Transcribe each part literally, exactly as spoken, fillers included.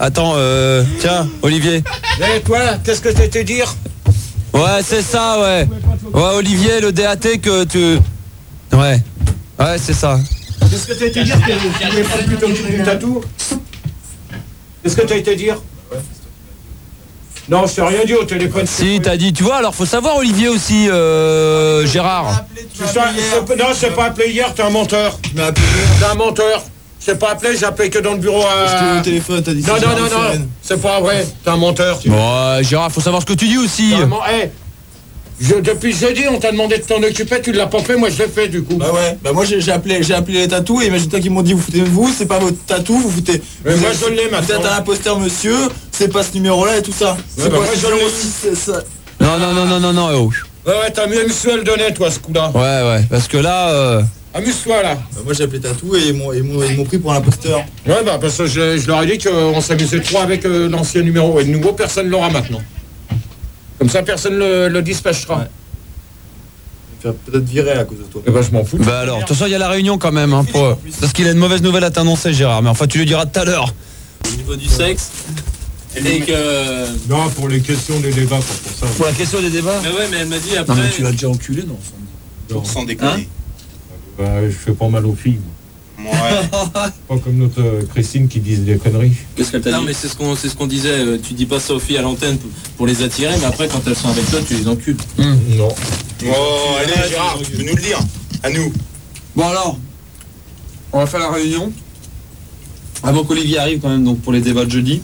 attends, euh, tiens, Olivier. Et toi, qu'est-ce que tu étais dire? Ouais, c'est ça, ouais. Ouais, Olivier, le D A T que tu... Ouais, ouais, c'est ça. Qu'est-ce que tu étais dire? Tu voulais pas plutôt du tatou? Qu'est-ce que tu as été dire? Non, je t'ai rien dit au téléphone. Si, t'as dit, tu vois, alors faut savoir Olivier aussi, euh, Gérard. Tu sais, non, je t'ai pas appelé hier, t'es un menteur. T'es un menteur. Je t'ai pas appelé, j'ai appelé que dans le bureau à... Je t'ai eu au téléphone, t'as dit Non, non, non, non, c'est pas vrai, t'es un menteur. Bon, euh, Gérard, faut savoir ce que tu dis aussi. Hey, je, depuis jeudi, on t'a demandé de t'en occuper, tu l'as pas fait, moi je l'ai fait du coup. Bah ouais, bah moi j'ai appelé, j'ai appelé les tatous et imagine-toi qu'ils m'ont dit vous foutez de vous, c'est pas votre tatou, vous foutez. Mais vous moi êtes, je l'ai maintenant. Vous êtes un imposteur monsieur, c'est pas ce numéro-là et tout ça. C'est Ouais, bah quoi moi, ce je numéro l'ai. six, c'est ça. Non, non, non, non, non, non, oh. Ouais, ouais, t'as mieux amusé à le donner, toi, ce coup-là. Ouais, ouais, parce que là... Euh... Amuse-toi, là. Bah moi j'ai appelé tatou et ils m'ont, ils m'ont, ils m'ont pris pour un imposteur. Ouais, bah parce que je, je leur ai dit qu'on s'amusait trop avec euh, l'ancien numéro. Et de nouveau, personne l'aura maintenant. Comme ça, personne le, le dispatchera. Ouais. Je vais peut-être virer à cause de toi. Eh ben, je m'en fous. Bah alors, de toute façon, il y a la réunion quand même, hein, pour... parce qu'il a une mauvaise nouvelle à t'annoncer, Gérard, mais enfin, tu lui diras tout à l'heure. Au niveau du sexe, et que... Non, pour les questions des débats, pas pour ça. Pour la question des débats. Mais ouais, mais elle m'a dit après... Non mais tu l'as déjà enculé non? Non. Sans déconner. Bah, je fais pas mal aux filles. Ouais. Pas comme notre euh, Christine qui disent des conneries. Qu'est-ce qu'elle t'a dit? Non mais c'est ce qu'on c'est ce qu'on disait, euh, tu dis pas ça aux filles à l'antenne pour, pour les attirer, mais après quand elles sont avec toi, tu les encules. Mmh. Non. Oh, allez, Gérard, tu peux nous le dire. À nous. Bon alors, on va faire la réunion. Avant qu'Olivier arrive quand même donc pour les débats de jeudi.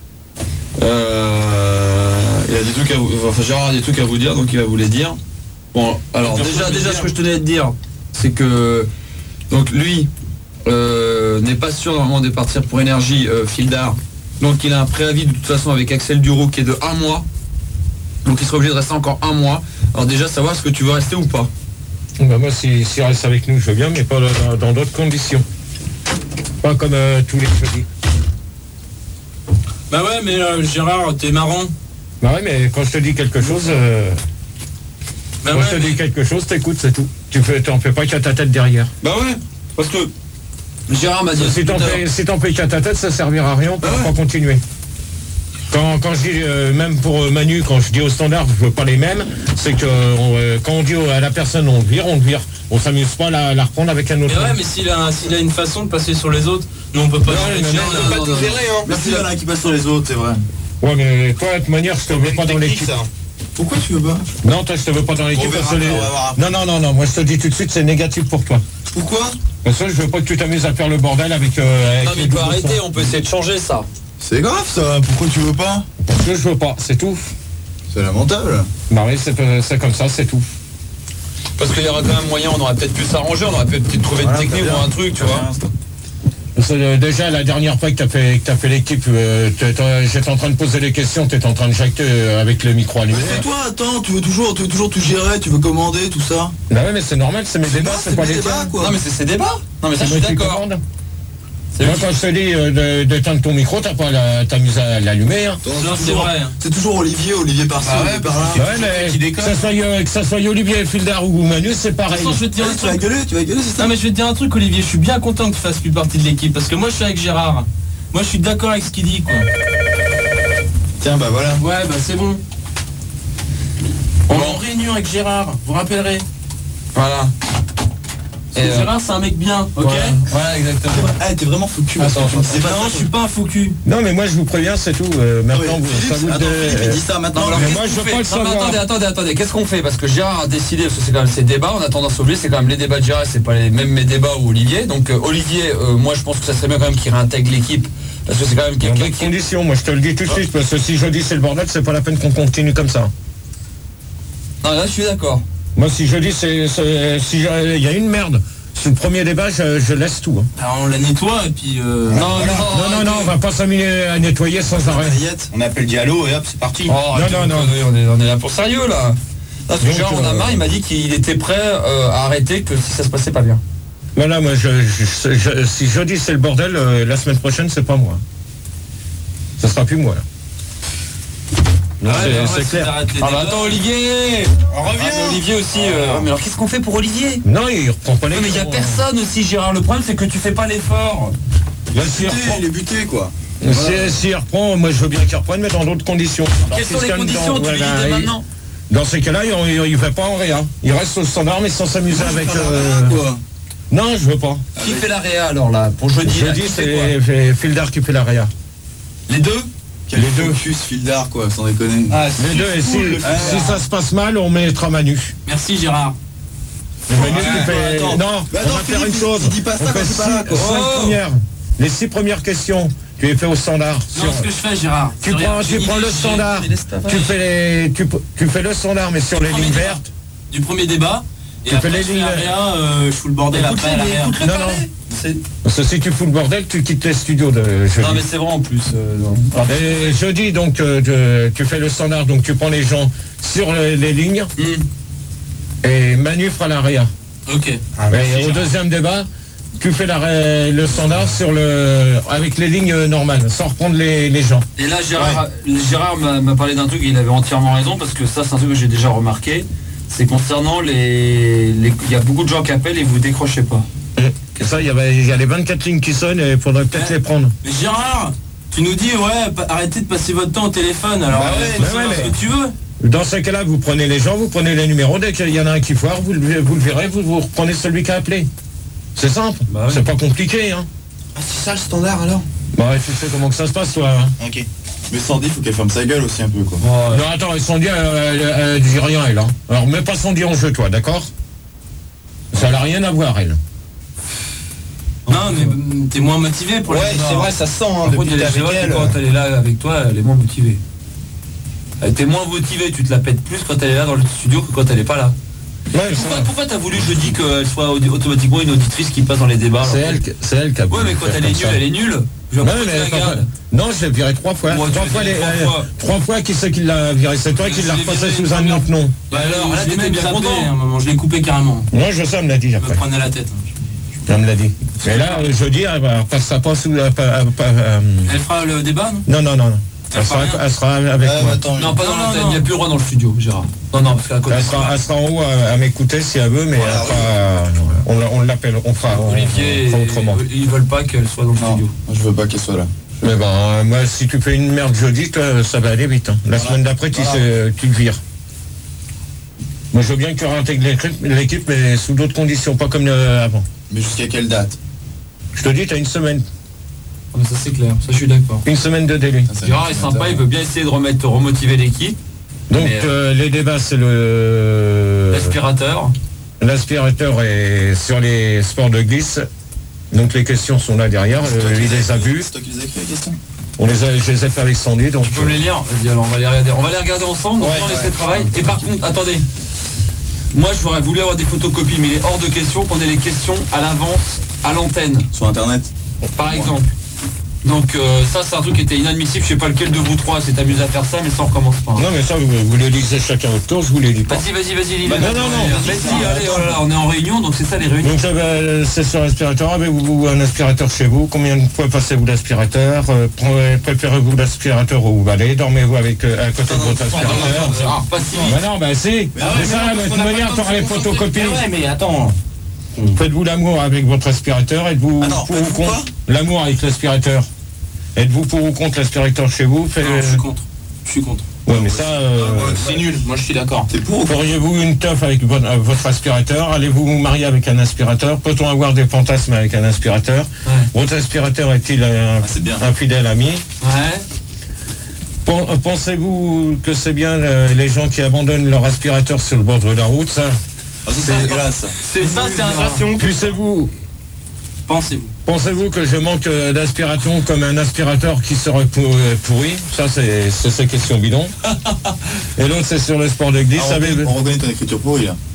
Euh, il a des trucs à vous, enfin Gérard a des trucs à vous dire, donc il va vous les dire. Bon, alors déjà, déjà ce que je tenais à te dire, c'est que donc lui euh, n'est pas sûr normalement de partir pour Énergie euh, Fildar. Donc il a un préavis de toute façon avec Axel Duroux qui est de un mois. Donc il sera obligé de rester encore un mois. Alors déjà savoir est-ce que tu veux rester ou pas. Bah moi, s'il si reste avec nous, je veux bien, mais pas dans, dans d'autres conditions. Pas comme euh, tous les jeudis. Bah ouais, mais euh, Gérard, t'es marrant. Bah ouais, mais quand je te dis quelque chose, euh, Bah quand ouais, je te mais- dis quelque chose, t'écoutes, c'est tout. Tu fais, t'en fais pas qu'à ta tête derrière. Bah ouais, parce que Gérard m'a dit... Si t'en tout à fais, l'heure- si t'en fais qu'à ta tête, ça servira à rien, on Bah pourra ouais. pas continuer. Quand, quand je dis, euh, même pour euh, Manu, quand je dis au standard, je veux pas les mêmes, c'est que euh, quand on dit à la personne on le vire, on le vire. On s'amuse pas à la, la reprendre avec un autre. Mais ouais, mais s'il a, s'il a une façon de passer sur les autres, nous on peut pas... Ouais, gérer mais Gérard, non, non, Pas non, tout non. gérer, hein. Merci, il y en a un qui passe sur les autres, c'est vrai. Ouais, mais toi, de toute manière, je te veux pas dans Technique, l'équipe. ça. Pourquoi tu veux pas? Non, toi, je te veux pas dans l'équipe. On verra parce que les- après, on va voir après. Non, non, non, non. Moi, je te dis tout de suite, c'est négatif pour toi. Pourquoi? Parce que je veux pas que tu t'amuses à faire le bordel avec. Euh, avec Non mais les il peut doubles arrêter, sons. on peut essayer de changer ça. C'est grave ça, pourquoi tu veux pas? Parce que je veux pas, c'est tout. C'est lamentable. Bah oui, c'est c'est comme ça, c'est tout. Parce qu'il y aura quand même moyen, on aurait peut-être pu s'arranger, on aurait peut-être trouvé une Voilà, technique t'as ou bien. un truc, tu T'as vois. bien, Parce que, euh, déjà, la dernière fois que t'as fait, que t'as fait l'équipe, euh, t'es- t'es- j'étais en train de poser des questions, t'étais en train de jacter euh, avec le micro allumé. Mais c'est toi, attends, tu veux toujours, tu veux toujours tout gérer, tu veux commander, tout ça. Bah ouais, mais c'est normal, c'est mes débats, grave, c'est pas mes les débats, tiens. quoi. Non mais c'est ces débats. Non mais ça C'est je suis moi qui d'accord. commande. Moi, quand je te dis euh, de- d'éteindre ton micro, t'as pas la- t'amuses à l'allumer. Hein. Non, c'est toujours- vrai. C'est toujours Olivier, Olivier par-ci, Ah ouais, Olivier par-là. Bah ouais, mais que ça soit, euh, que ça soit Olivier Fildar ou Manu, c'est De pareil. toute façon, je vais te dire un Tu vas truc. gueuler, tu vas gueuler, c'est ça? Non mais je vais te dire un truc, Olivier, je suis bien content que tu fasses plus partie de l'équipe, parce que moi je suis avec Gérard. Moi je suis d'accord avec ce qu'il dit, quoi. Tiens, bah voilà. Ouais, bah c'est bon. On est en réunion avec Gérard, vous vous rappellerez. Voilà. Parce que Et, euh, Gérard c'est un mec bien, ok? Voilà, voilà, exactement. Ah, t'es vraiment foutu. Attends, parce que tu me disais pas Non, ça, je suis pas un faux cul. Non, mais moi, je vous préviens, c'est tout. Euh, toi. maintenant, Ouais, vous, Philippe, ça vous attends, dé- Philippe, il dit ça maintenant. Non, alors Mais qu'est-ce moi, qu'on je veux fait pas le Non, mais savoir. attendez, attendez, attendez, qu'est-ce qu'on fait? Parce que Gérard a décidé, parce que c'est quand même ses débats, on a tendance à oublier, c'est quand même les débats de Gérard, c'est pas les mêmes mes débats ou Olivier. Donc euh, Olivier, euh, moi je pense que ça serait bien quand même qu'il réintègre l'équipe, parce que c'est quand même Il y a quelqu'un d'autres qui... conditions, moi je te le dis tout de suite, parce que si je dis c'est le bordel, c'est pas la peine qu'on continue comme ça. Non, là je suis d'accord. Moi si je dis c'est, c'est- si je- il y a une merde, sur le premier débat, je, je laisse tout. hein. Alors on la nettoie et puis... Euh... Non, Non, non, non, on va pas s'amuser à nettoyer sans arrêt. Paillettes. On appelle Diallo et hop, c'est parti. Oh, Non, arrêtez non, vos non. conneries, On est, on est là pour sérieux là. Parce que Donc, Gérard, on a euh, marre, il m'a dit qu'il était prêt euh, à arrêter que si ça se passait pas bien. Voilà, moi je, je- je- si je dis c'est le bordel, euh, la semaine prochaine, c'est pas moi. Ça sera plus moi. Là. Donc, Ouais, c'est, mais en vrai, c'est si clair. t'arrêtes les Ah bah débats- attends Olivier. On revient. Ah, mais Olivier aussi. euh, Mais alors qu'est-ce qu'on fait pour Olivier? Non, il reprend pas les. Non mais il y a personne aussi Gérard, le problème c'est que tu fais pas l'effort. Là, s'il Buté, reprend- il est buté, quoi. Si, si il reprend, moi je veux bien qu'il reprenne, mais dans d'autres conditions. Alors, Quelles sont les Fiscal, conditions? dans- Tu lui dis voilà, dès il- maintenant. Dans ces cas-là, il ne va pas en réa. Il reste au standard, mais sans s'amuser avec. euh, Quoi. Non, je veux pas. Qui fait la réa alors là pour jeudi? là, Jeudi, qui fait quoi? c'est fait Fildar qui fait la réa. Les deux? Quel Les deux. focus Fildar quoi, sans déconner. Ah, Les deux, et si, si ça se passe mal, on mettra Manu. Merci Gérard. Mais Manu Ouais, qui fait- attends. Non, Mais on attends, va faire Philippe, une chose. il dit pas ça On quand fait c'est pas là, six- quoi. cinq Oh. premières. Les six premières questions, tu les fais au standard. Non, Sur- ce que je fais Gérard. Tu c'est prends, rien, tu j'ai prends le j'ai- standard. Mais laisse ta Tu fais les, tu, tu fais le standard, mais sur les Premier lignes débat. vertes. Du premier débat. Et Tu après, fais les je fais lignes- la réa, euh, je fous le bordel après à la réa. Non, non. Parce que si tu fous le bordel, tu quittes les studios de jeudi. Non mais c'est vrai en plus. euh, non. Ah, Et jeudi, donc, euh, tu, tu fais le standard, donc tu prends les gens sur les, les lignes, Hmm, et Manu fera la réa. Ok. Et au deuxième débat, tu fais la ré- le standard sur le, avec les lignes normales, sans reprendre les, les gens. Et là Gérard, Gérard m'a m'a parlé d'un truc et il avait entièrement raison parce que ça c'est un truc que j'ai déjà remarqué. C'est concernant les, les- il y a beaucoup de gens qui appellent et vous décrochez pas. Et ça, il y, avait, il y a les vingt-quatre lignes qui sonnent et il faudrait peut-être Ouais. les prendre. Mais Gérard, tu nous dis ouais, pa- arrêtez de passer votre temps au téléphone. Alors Bah ouais, euh, faut bah savoir ouais, ce mais- que tu veux. Dans ce cas-là, vous prenez les gens, vous prenez les numéros, dès qu'il y en a un qui foire, vous, le- vous le verrez, vous, vous reprenez celui qui a appelé. C'est simple, Bah oui. c'est pas compliqué. Hein. Ah c'est ça le standard alors. Bah, tu sais comment que ça se passe, toi. Hein. Ok. Mais Sandy, faut qu'elle ferme sa gueule aussi un peu quoi. Non, attends, ils sont dit, elle, elle, elle dit rien, elle. Hein. Alors, mets pas son dit en jeu, toi, d'accord? Ça n'a rien à voir, elle. Non mais mm, t'es moins motivé pour les Ouais, débats. c'est vrai, ça sent hein, Par contre, depuis il y a que des t'es avec gens qui, elle. quand elle est là avec toi, elle est moins motivée. Elle était moins motivée, tu te la pètes plus quand elle est là dans le studio que quand elle est pas là. Ouais, Pourquoi, c'est- pourquoi t'as voulu jeudi qu'elle soit audi- automatiquement une auditrice qui passe dans les débats c'est alors elle, qui- c'est elle qui a Ouais voulu mais quand faire elle est comme nulle, ça. elle est nulle. Je vois Ouais, pourquoi mais tu la enfin, gardes. non, je l'ai viré trois fois. Ouais, tu trois, l'as fois viré les- trois euh, fois. trois fois, qui c'est qui l'a viré? C'est toi qui Je l'as l'ai repassé viré sous un une autre nom. Bah alors, là je l'ai t'étais même bien zappé, content. à un moment, je l'ai coupé carrément. Moi, je sais, elle me l'a dit Je me après. prenais la tête. Elle me l'a dit. Mais là, euh, jeudi, elle ne passera pas sous la... pas- pas- euh, Elle fera le débat, non? Non, non, non. non. Elle Elle fera sera, rien. elle sera avec Ouais, moi. attends, Non, pas dans Non, l'antenne, non, il n'y a non. plus le droit dans le studio, Gérard. Non, non, parce qu'à côté. Elle sera, elle sera en haut à, à m'écouter si elle veut, mais Voilà, elle fera- on, l'a- on l'appelle, on fera, on, Olivier, on fera autrement. et- ils veulent pas qu'elle soit dans le Non, studio. je veux pas qu'elle soit là. Mais bon, euh, moi, si tu fais une merde jeudi, toi, ça va aller vite. hein. La Voilà. semaine d'après, tu, Voilà. sais, tu te vires. Moi, je veux bien que tu réintègres l'équipe- l'équipe, mais sous d'autres conditions, pas comme euh, avant. Mais jusqu'à quelle date? Je te dis, tu as une semaine. Ah, mais ça c'est clair, ça je suis d'accord. Une semaine de délai. Ça, ça Gérard me est fait sympa, mal. il veut bien essayer de remettre, de remotiver l'équipe. Donc, Mais, euh, les débats, c'est le... L'aspirateur. L'aspirateur est sur les sports de glisse. Donc les questions sont là derrière. C'est toi Euh, qui il les a vues. C'est toi qui les as écrits les questions? On les a, je les ai fait avec Sandy. Donc Tu peux me les lire? Vas-y, alors on va les regarder. On va les regarder ensemble, on Ouais, va laisser ouais. le travail. Et par contre, attendez. Moi j'aurais voulu avoir des photocopies, mais il est hors de question qu'on ait les questions à l'avance, à l'antenne, Sur internet? par exemple. Donc euh, ça c'est un truc qui était inadmissible, je sais pas lequel de vous trois s'est amusé à faire ça, mais ça on recommence pas. non mais ça vous, vous les lisez chacun votre tour. Je vous les lis pas. Vas-y, vas-y, vas-y, lis. Bah, non, non, non. Vas-y, allez, oh là là, on est en réunion, donc c'est ça les réunions. Donc ça va, c'est sur l'aspirateur. Avez-vous un aspirateur chez vous? Combien de fois passez-vous l'aspirateur? Euh, pre- Préférez-vous l'aspirateur au balai? Dormez-vous avec euh, à côté de votre aspirateur? Ah, pas si vite. Bah non, bah si. Mais ça, de toute manière, t'auras les photocopies. Ouais, mais attends. Faites-vous l'amour avec votre aspirateur? Êtes-vous Attends, pour ou faites-vous contre l'amour avec l'aspirateur? Êtes-vous pour ou contre l'aspirateur chez vous? Fait- Non, je suis contre. Je suis contre. Ouais, mais ça, euh, C'est nul. Moi, je suis d'accord. T'es pour ou pas? feriez-vous une teuf avec votre, euh, votre aspirateur? Allez-vous vous marier avec un aspirateur? Peut-on avoir des fantasmes avec un aspirateur? Ouais. Votre aspirateur est-il un, Ah, c'est bien. un fidèle ami? Ouais. Pen- euh, Pensez-vous que c'est bien euh, les gens qui abandonnent leur aspirateur sur le bord de la route, ça? Ah, ça, c'est dégueulasse ça. C'est ça, c'est un ration. Puissez-vous Pensez-vous. Pensez-vous que je manque euh, d'aspiration comme un aspirateur qui serait pour- euh, pourri? Ça, c'est c'est ces questions bidons. Et l'autre, c'est sur le sport de glisse. Ah, on, Savez- reconnaît, on reconnaît ton écriture pourrie là.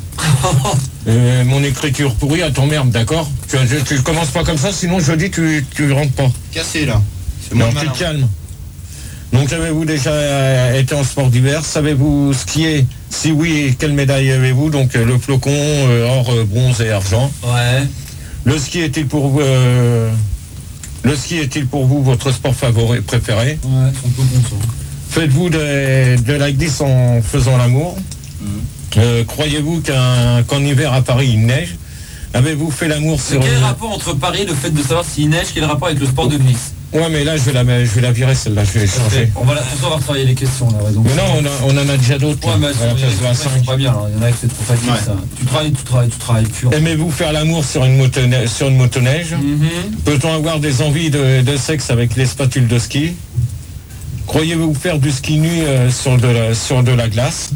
Euh, mon écriture pourrie, à t'emmerde, d'accord? Tu, tu, tu commences pas comme ça, sinon je dis tu tu rentres pas. Cassé là. C'est Non, tu te calmes. Donc avez-vous déjà euh, été en sport d'hiver? Savez-vous skier? Si oui, quelle médaille avez-vous? Donc euh, le flocon, euh, or, euh, bronze et argent. Ouais. Le ski est-il pour vous euh, le ski est-il pour vous votre sport favori préféré? Ouais, c'est un peu bon ça. Faites-vous de, de la glisse en faisant l'amour? Euh, croyez-vous qu'un, qu'en hiver à Paris il neige? Avez-vous fait l'amour sur Quel une... rapport entre Paris et le fait de savoir s'il neige, quel rapport avec le sport de glisse? Ouais, mais là, je vais la, je vais la virer, celle-là, je vais changer. On va, la, on va retravailler les questions là. Ouais, donc, mais non, on, a, on en a déjà d'autres. Ouais, mais elles sont, sont pas bien. Il y en a qui c'est trop facile. Ouais. Ça. Tu travailles, tu travailles, tu travailles pur. Aimez-vous faire l'amour sur une motoneige, sur une motoneige mm-hmm. Peut-on avoir des envies de, de sexe avec les spatules de ski? Croyez-vous faire du ski nu euh, sur, de la, sur de la glace?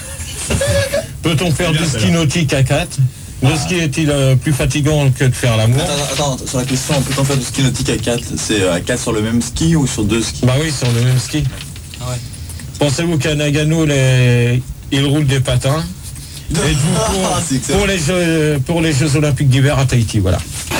Peut-on faire bien, du ski nautique à quatre? Le ski est-il euh, plus fatigant que de faire l'amour? Attends, attends, sur la question, peut-on faire du ski nautique à quatre? C'est à quatre sur le même ski ou sur deux skis? Bah oui, sur le même ski. Ah ouais. Pensez-vous qu'à Nagano, les... il roule des patins? Et pour, pour, les jeux, pour les Jeux Olympiques d'hiver à Tahiti, voilà.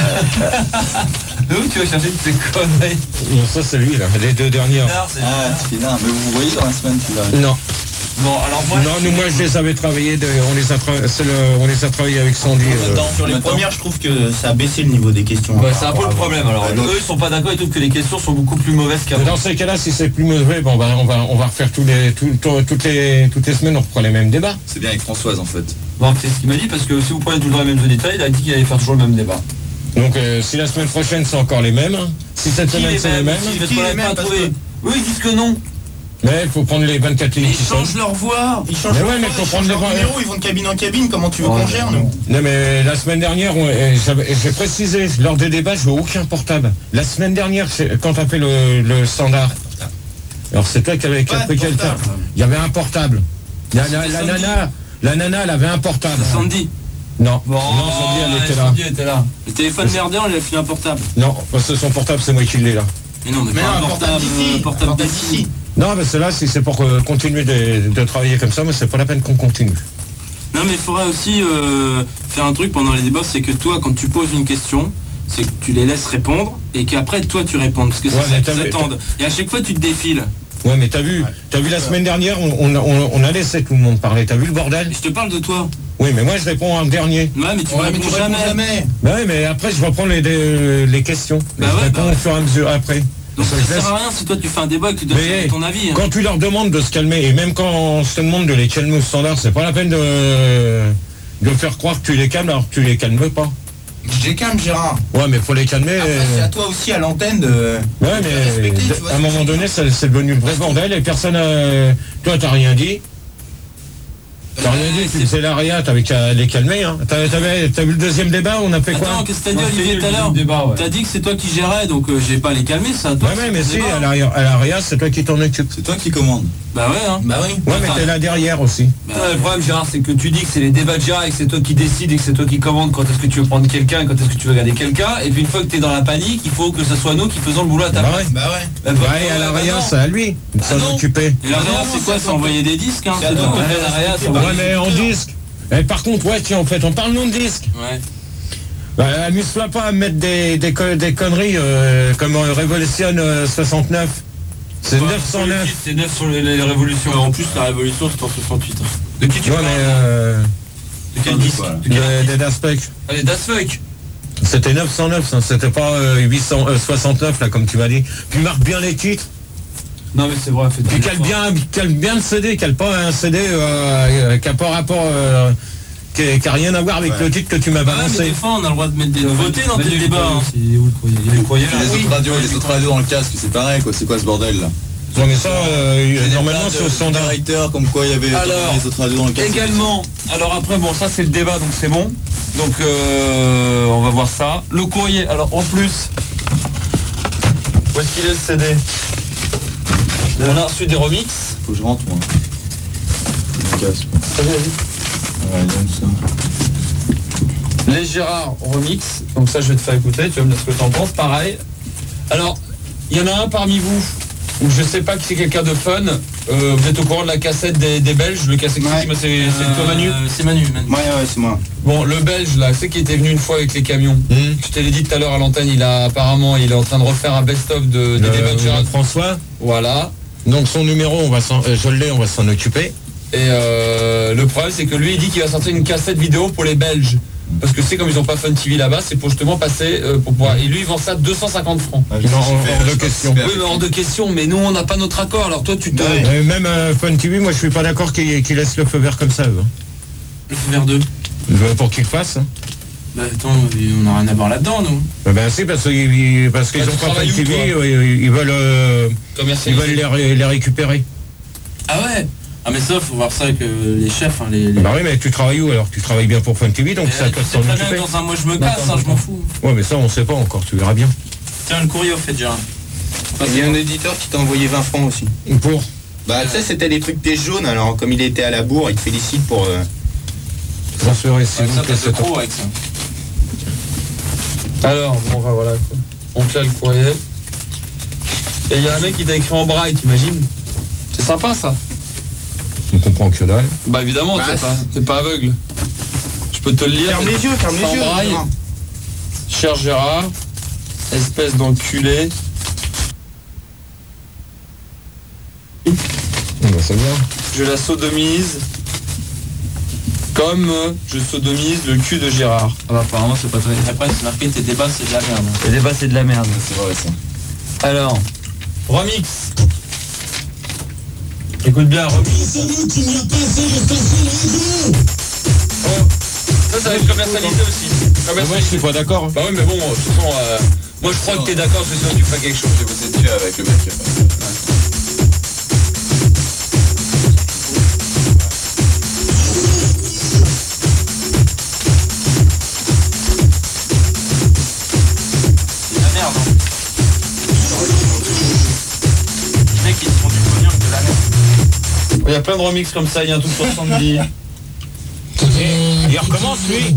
Où tu vas chercher toutes ces conneries? Non, ça c'est lui là, les deux dernières. Ah, c'est bien, mais vous voyez dans la semaine tu vas... Non. Bon, alors moi, non, nous, moi je les avais travaillés, de, on, les a tra le, on les a travaillés avec Sandy. Euh, sur les premières, je trouve que ça a baissé le niveau des questions. Bah, c'est un peu le problème. Alors, eux, ils sont pas d'accord et trouvent que les questions sont beaucoup plus mauvaises qu'avant. Dans ces cas-là, si c'est plus mauvais, bon, bah, on va, on va refaire tous les, tout, tout, toutes les, toutes les semaines, on reprend les mêmes débats. C'est bien avec Françoise en fait. Bon, c'est ce qu'il m'a dit parce que si vous prenez tout le temps les mêmes détails, il a dit qu'il allait faire toujours le même débat. Donc, euh, si la semaine prochaine c'est encore les mêmes, si cette qui semaine c'est les mêmes, si les mêmes pas trouvé. Oui, ils disent que non. Mais il faut prendre les vingt-quatre lignes. Ils changent leur voix. Ils changent mais leur ouais, mais voix, faut ils prendre changent leur numéro, ils vont de cabine en cabine. Comment tu veux oh, qu'on gère, nous? Non, mais la semaine dernière, j'ai précisé, lors des débats, je veux aucun portable. La semaine dernière, quand tu as fait le, le standard, alors c'est toi qui avais pris quelqu'un. Il y avait un portable. La, la, la, nana, la nana, elle avait un portable. Sandy. Non, bon, non, Sandy, elle était là. Sandy était là. Le téléphone merdé, on lui a filé un portable. Non, parce que son portable, c'est moi qui l'ai là. Mais non, mais, mais pas non, un portable d'ici. Portable d'ici. Non, mais c'est là, si c'est pour euh, continuer de, de travailler comme ça, mais c'est pas la peine qu'on continue. Non, mais il faudrait aussi euh, faire un truc pendant les débats, c'est que toi, quand tu poses une question, c'est que tu les laisses répondre et qu'après toi tu réponds, parce que c'est ouais, ça qu'ils attendent. Et à chaque fois tu te défiles. Ouais, mais t'as vu, ouais. t'as vu la semaine dernière, on, on, on, on a laissé tout le monde parler. T'as vu le bordel? Je te parle de toi. Oui, mais moi je réponds en dernier. Ouais, mais tu ouais, réponds mais tu jamais. Réponds jamais. Bah ouais, mais après je reprends les, les, les questions. Bah je ouais, réponds bah ouais. au fur et à mesure après. Donc ça, ça sert à rien si toi tu fais un débat et que tu donnes mais ton avis. Hein. Quand tu leur demandes de se calmer, et même quand on se demande de les calmer au standard, c'est pas la peine de, de faire croire que tu les calmes alors que tu les calmes pas. Je les calme, Gérard. Ouais, mais faut les calmer. Après, c'est à toi aussi à l'antenne de. Ouais, de mais à un moment donné, ça, c'est devenu le vrai bordel et personne. Euh, toi, t'as rien dit. T'as rien dit, tu faisais l'aria, t'avais qu'à les calmer. Hein. T'as, t'avais, t'as vu le deuxième débat, on a fait quoi? Attends, qu'est-ce que t'as dit Olivier tout à l'heure? T'as dit que c'est toi qui gérais, donc euh, j'ai pas à les calmer, ça. Toi, ouais, ouais, mais si, à l'aria, à l'aria, c'est toi qui t'en occupe. C'est toi qui commande. Bah ouais, hein. Bah oui. Ouais, mais t'es là derrière aussi. Bah, ouais, le problème, Gérard, c'est que tu dis que c'est les débats de Gérard et que c'est toi qui décides et que c'est toi qui commandes quand est-ce que tu veux prendre quelqu'un et quand est-ce que tu veux regarder quelqu'un. Et puis une fois que t'es dans la panique, il faut que ce soit nous qui faisons le boulot à ta bah place. Ouais. Bah ouais. Bah, bah ouais, à l'aria, c'est à lui de s'en ah occuper. Et l'aria, c'est quoi? C'est envoyer des disques, hein. C'est ouais, mais en disque. Et par contre, ouais, tiens, en fait, on parle non de disque. Ouais. Bah, amuse-toi pas à mettre des, des, co des conneries euh, comme euh, Révolution euh, soixante-neuf. C'est bah, neuf cent neuf. C'est neuf sur les, les révolutions. En plus, la révolution, c'est en soixante-huit. De qui tu ouais, parles? mais euh, de quel disque? Des Das Fuck. Allez, Das Fuck. C'était neuf cent neuf, ça. C'était pas euh, huit cent soixante-neuf, là, comme tu m'as dit. Puis marque bien les titres. Non, mais c'est vrai. Fait puis cale bien, cale bien le C D, cale pas un C D euh, qui n'a pas rapport... Euh, qui n'a rien à voir avec ouais. le titre que tu m'as balancé. Ouais, des fois, on a le droit de mettre des nouveautés dans tes débats. Hein. Il est où le courrier? Il est le courrier là. Les autres radios, les autres radios dans le casque, c'est pareil quoi. C'est quoi ce bordel là? Non mais ça, euh, normalement c'est au standard. Comme quoi il y avait alors, les autres radios dans le casque. Également. Alors après, bon, ça c'est le débat, donc c'est bon. Donc euh, on va voir ça. Le courrier. Alors en plus, où est-ce qu'il est le C D? On a reçu des remixes. Faut que je rentre moi. Le casque. Ouais, ça. Les Gérard remix, donc ça je vais te faire écouter, tu vas me dire ce que tu en penses, pareil. Alors, il y en a un parmi vous, où je sais pas que c'est quelqu'un de fun, euh, vous êtes au courant de la cassette des, des Belges, le cassette ouais. c'est euh, toi Manu? C'est Manu, Manu. Ouais, ouais, c'est moi. Bon, le Belge là, c'est qui était venu une fois avec les camions. Mmh. Je te l'ai dit tout à l'heure à l'antenne, il a apparemment, il est en train de refaire un best-of de, des débats de Gérard. François. Voilà. Donc son numéro, on va euh, je l'ai, on va s'en occuper. Et euh, le problème c'est que lui il dit qu'il va sortir une cassette vidéo pour les Belges. Parce que c'est comme ils ont pas Fun T V là-bas, c'est pour justement passer euh, pour pouvoir. Et lui il vend ça deux cent cinquante francs. Ah, non, hors de question. Oui mais hors de question, mais nous on n'a pas notre accord, alors toi tu te. Ouais. Même euh, Fun T V, moi je suis pas d'accord qu'il qu laisse le feu vert comme ça eux. Le feu vert d'eux. Pour qu'il fasse. Hein. Bah attends, on n'a rien à voir là-dedans, nous. Ben, ben si, parce qu'ils parce qu'ils Bah, ont tu pas travailles Fun où, T V, toi ils, ils veulent, euh, ils Commercialisé. veulent les, ré- les récupérer. Ah ouais. Ah mais ça, faut voir ça avec euh, les chefs, hein, les... les... Bah oui, mais tu travailles où alors? Tu travailles bien pour Fun T V, donc Euh, ça tu te sais très bien que dans un mois je me casse, hein, je m'en fous. Ouais, mais ça on sait pas encore, tu verras bien. Tiens, le courrier au fait, Gérard. Il y a un éditeur qui t'a envoyé vingt francs aussi. Pour Bah tu sais, c'était les trucs des jaunes, alors comme il était à la bourre, il te félicite pour... euh, transférer s'il Ouais, vous ça, plaît, t'as cette- trop avec ça. Alors, bon, enfin, voilà. quoi. Donc là, le courrier. Et il y a un mec qui t'a écrit en braille, t'imagines? C'est sympa, ça. On comprend que dalle. Bah, évidemment, Bah, t'es pas, t'es pas aveugle. Je peux te le lire. Ferme mais les yeux, ferme c'est les en yeux. braille. Gérard. Cher Gérard, espèce d'enculé. Bon, bah, c'est bien. Je la sodomise comme euh, je sodomise le cul de Gérard. Ah bah, apparemment, c'est pas très... Après, c'est marqué tes débats, c'est de la merde. Le débat, c'est de la merde. C'est vrai ça. Alors, remix. Écoute bien, remix. Oh, ça, ça va être commercialisé aussi. Ah, moi je suis pas d'accord. hein. Bah oui, mais bon, de toute façon, euh, moi je crois que t'es d'accord, je suis sûr que tu feras quelque chose. J'ai bossé dessus avec le mec. C'est de la merde, hein. Les mecs, ils se font du pognon avec de la merde. Il y a plein de remix comme ça, il y a un tout soixante-dix. Il recommence lui.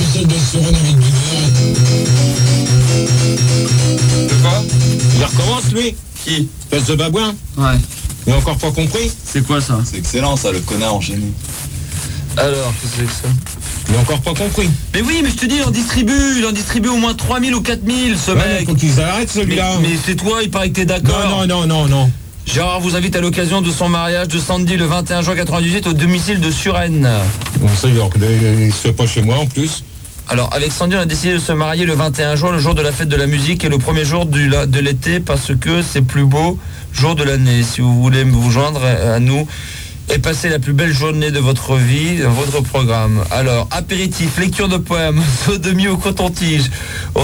De quoi? Il recommence lui. Qui? Espèce de babouin. Ouais. Il a encore pas compris. C'est quoi ça? C'est excellent ça, le connard enchaîné. Alors, qu'est-ce que c'est que ça? Il a encore pas compris. Mais oui, mais je te dis, il en distribue, il en distribue au moins trois mille ou quatre mille, ce Ouais, mais mec. faut qu'ils arrêtent Mais, celui-là. mais c'est toi, il paraît que t'es d'accord. Non, non, non, non, non. Gérard vous invite à l'occasion de son mariage de Sandy le vingt et un juin quatre-vingt-dix-huit au domicile de Suresnes. Bon, ça, il ne se fait pas chez moi en plus. Alors, avec Sandy, on a décidé de se marier le vingt et un juin, le jour de la fête de la musique et le premier jour du, la- de l'été, parce que c'est le plus beau jour de l'année. Si vous voulez vous joindre à nous et passer la plus belle journée de votre vie, dans votre programme. Alors, apéritif, lecture de poèmes, sodomie au coton-tige. Oh.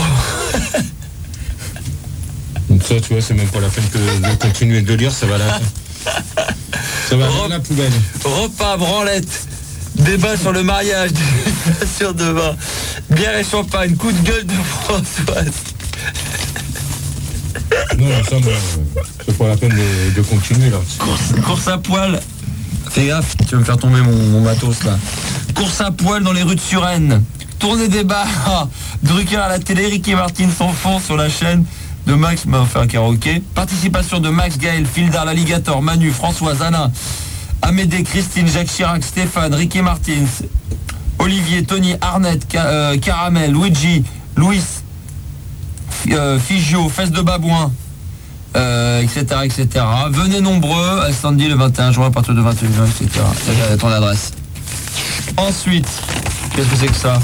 Donc ça, tu vois, c'est même pas la peine que de continuer de lire, ça va la... Ça va à la poubelle. Repas, branlette, débat sur le mariage, sur de vin, bière et champagne, coup de gueule de Françoise. Non, ça, moi, euh, c'est pas la peine de, de continuer là. Course, course à poil. Fais gaffe, tu vas me faire tomber mon, mon matos là. Course à poil dans les rues de Suresnes. Tournée des bars. Drucker à la télé, Ricky Martin sans fond sur la chaîne de Max m'a offert un karaoké. Participation de Max, Gaël, Fildar, l'Alligator, Manu, Françoise, Anna, Amédée, Christine, Jacques Chirac, Stéphane, Ricky Martin, Olivier, Tony, Arnett, Ca- euh, Caramel, Luigi, Louis, F- euh, Figio, Fesse de Babouin. Euh, etc, et cetera. Venez nombreux à Sandy le vingt et un juin à partir de vingt et une heures, et cetera. C'est ton adresse. Ensuite, qu'est-ce que c'est que ça?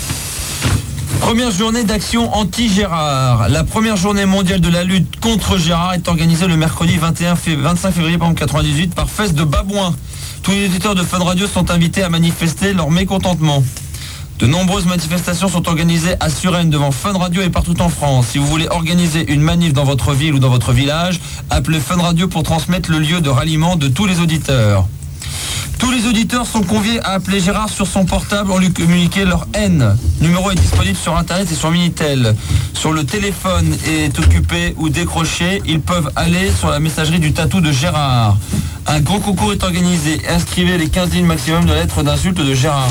Première journée d'action anti-Gérard. La première journée mondiale de la lutte contre Gérard est organisée le mercredi vingt et un fév- vingt-cinq février quatre-vingt-dix-huit par Fesse de Babouin. Tous les éditeurs de Fun Radio sont invités à manifester leur mécontentement. De nombreuses manifestations sont organisées à Suresnes devant Fun Radio et partout en France. Si vous voulez organiser une manif dans votre ville ou dans votre village, appelez Fun Radio pour transmettre le lieu de ralliement de tous les auditeurs. Tous les auditeurs sont conviés à appeler Gérard sur son portable en lui communiquer leur haine. Le numéro est disponible sur internet et sur Minitel. Sur le téléphone est occupé ou décroché, ils peuvent aller sur la messagerie du tatou de Gérard. Un gros concours est organisé. Inscrivez les quinze lignes maximum de lettres d'insulte de Gérard.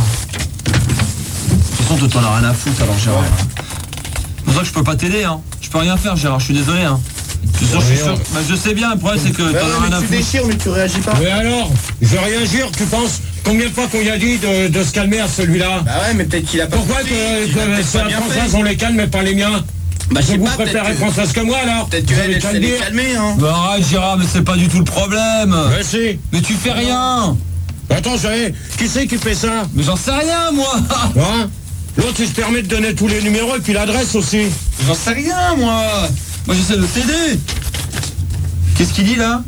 De toute façon, toi, t'en as rien à foutre alors, Gérard. C'est pour ça que je peux pas t'aider, hein. Je peux rien faire, Gérard, je suis désolé, hein. Je suis sûr, je suis sûr. Bah, je sais bien, le problème c'est que Bah t'en ouais, as rien mais à tu foutre. déchires, mais tu réagis pas. Mais alors, je vais réagir, tu penses? Combien de fois qu'on y a dit de, de se calmer à celui-là? Bah ouais, mais peut-être qu'il a pas. Pourquoi compris, que, il a que peut-être c'est pas la bien Française, fait. on les calme, mais pas les miens? Bah je sais vous pas, préférez peut-être que- Française que moi alors? Peut-être Vous que avez elle qu'à s'est le les dire. calmer, hein. Bah arrête, Gérard, mais c'est pas du tout le problème. Mais si. Mais tu fais rien. Attends, j'avais... Qui c'est qui fait ça? Mais j'en sais rien, moi. Hein? L'autre, il se permet de donner tous les numéros et puis l'adresse aussi. J'en sais rien, moi. Moi, j'essaie de t'aider. Qu'est-ce qu'il dit, là?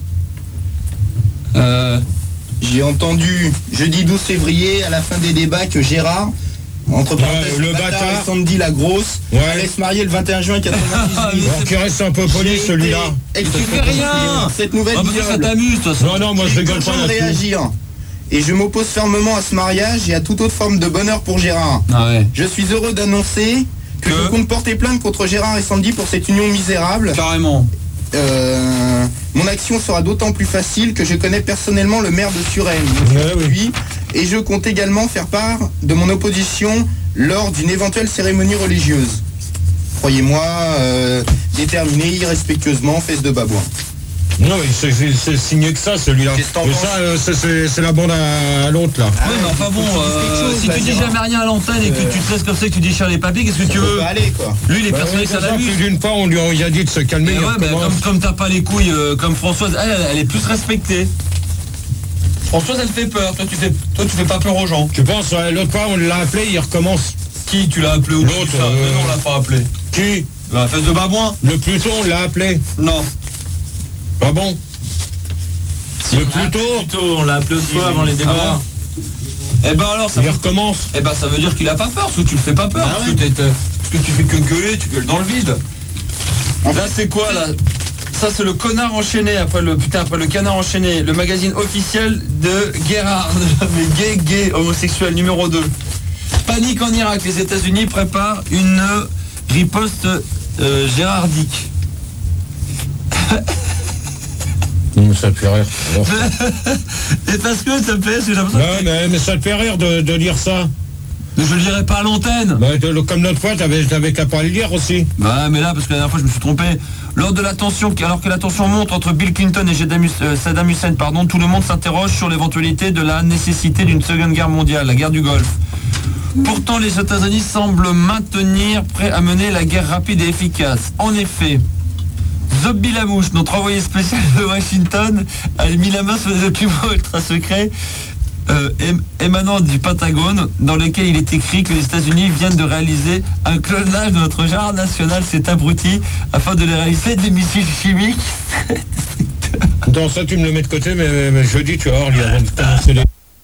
Euh. J'ai entendu jeudi douze février à la fin des débats que Gérard Entre Ouais, parenthèses, le le bâtard bâtard. et Sandy la grosse, Ouais. allait se marier le vingt et un juin quatre-vingt-dix-huit. Bon, qui reste un peu poli J'ai celui-là. été Tu fais rien. Cette nouvelle Ah, parce que ça viole. t'amuse, toi. ça. Non, non, moi je J'ai rigole pas besoin de là-dessus. réagir. Et je m'oppose fermement à ce mariage et à toute autre forme de bonheur pour Gérard. Ah ouais. Je suis heureux d'annoncer que, Que je compte porter plainte contre Gérard et Sandy pour cette union misérable. Carrément. Euh, mon action sera d'autant plus facile que je connais personnellement le maire de Suresnes, Ouais, oui. lui, et je compte également faire part de mon opposition lors d'une éventuelle cérémonie religieuse. Croyez-moi, euh, déterminé, irrespectueusement, fesse de babouin. Non, mais c'est- c'est c'est signé que ça celui-là. Qu'est-ce que t'en Mais penses ça, euh, c'est- c'est c'est la bande à, à l'autre là. Ah Ouais, ouais, mais enfin bon, faut que tu dises quelque euh, chose, si là, tu dis Gérard. jamais rien à l'antenne et que Euh. tu te laisses comme ça et que tu déchires les papiers, qu'est-ce que tu Ça peut veux? pas aller, quoi. Lui, il est Bah, persuadé ouais, que ça déjà, l'amuse. plus d'une fois, on lui a, il a dit de se calmer. Et il ouais, bah, recommence. comme, comme t'as pas les couilles euh, comme Françoise, elle, elle, elle est plus respectée. Françoise, elle fait peur. Toi, tu fais, toi, tu fais pas peur aux gens. Tu penses, ouais, l'autre fois, on l'a appelé, il recommence. Qui tu l'as appelé ou L'autre, tu dis ça euh, Mais non, on l'a pas appelé. Qui La fesse de babouin? Le Pluton, on l'a appelé. Non. Ah bon Le Pluton, Plutôt, on l'a appelé aussi avant les débats. Eh ben alors, ça il veut, recommence. eh ben, ça veut dire qu'il a pas peur, parce que tu le fais pas peur. Ah parce, ouais. que t'es- t'es- parce que tu fais que gueuler, tu gueules dans le vide. Là, c'est quoi, là? Ça, c'est le connard enchaîné, après le, putain, après le canard enchaîné, le magazine officiel de Guérard, mais gay, gay, homosexuel numéro deux. Panique en Irak, les États-Unis préparent une riposte euh, gérardique. Hum, ça te fait rire. Bon. Et parce que ça me fait, j'ai l'impression Ouais, mais, mais ça te fait rire de, de dire ça. que je le dirai pas à l'antenne. Bah, de- comme notre fois, t'avais t'avais qu'à pas le dire aussi. Bah mais là parce que la dernière fois je me suis trompé. Lors de la tension, alors que la tension monte entre Bill Clinton et Saddam Hus- euh, Saddam Hussein, pardon, tout le monde s'interroge sur l'éventualité de la nécessité d'une seconde guerre mondiale, la guerre du Golfe. Pourtant les États-Unis semblent maintenir prêts à mener la guerre rapide et efficace. En effet, Zobby Lamouche, notre envoyé spécial de Washington, a mis la main sur les documents ultra secrets euh, ém- émanant du Pentagone, dans lequel il est écrit que les États-Unis viennent de réaliser un clonage de notre genre national, cet abruti, afin de les réaliser des missiles chimiques. Dans ça, tu me le mets de côté, mais, mais jeudi, tu vas voir, lui, avant de commencer les...